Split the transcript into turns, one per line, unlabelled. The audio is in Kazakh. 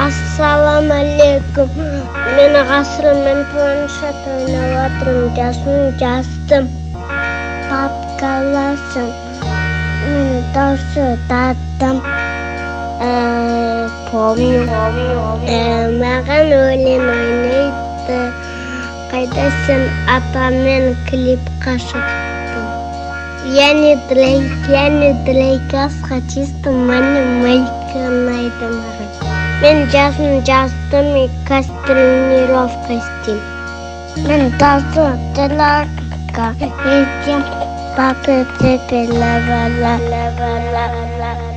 Ассалаумағалейкум. Мен ғасырмен планшет ойнап отырмын. Жаздым. Папкаласың. Мен даусы даттым. Помню. Маған өлең ойнайды. Қайдасың? Апамен клипқа шықтым. Я не для чисто маленько ұнайды маған. Мен жаздым и тренировка істеймін. Мен тазы тренировка етем. Папа, пепе, лава.